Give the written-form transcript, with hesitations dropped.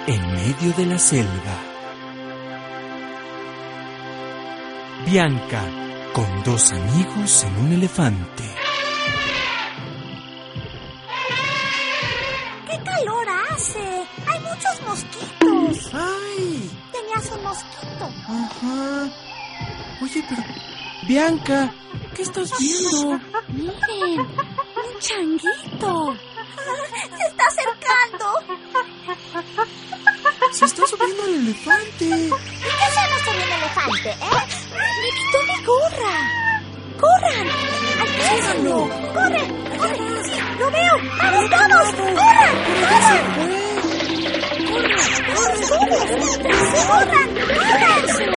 en medio de la selva. Bianca con dos amigos en un elefante. ¡Qué calor hace! ¡Hay muchos mosquitos! ¡Ay! Tenías un mosquito. Ajá. Oye, pero... Bianca, ¿qué estás viendo? Miren, un changuito. Se está acercando. Se está subiendo al elefante. ¿Y qué hacemos con el elefante, Me quitó mi gorra. ¡Corran! ¡Alcánzalo! ¡Corre! ¡Corre! ¡Sí, lo veo! ¡Vamos todos! ¡Corran! ¡Corran! ¡Corran! ¡Corran! ¡Corran! ¡Corran!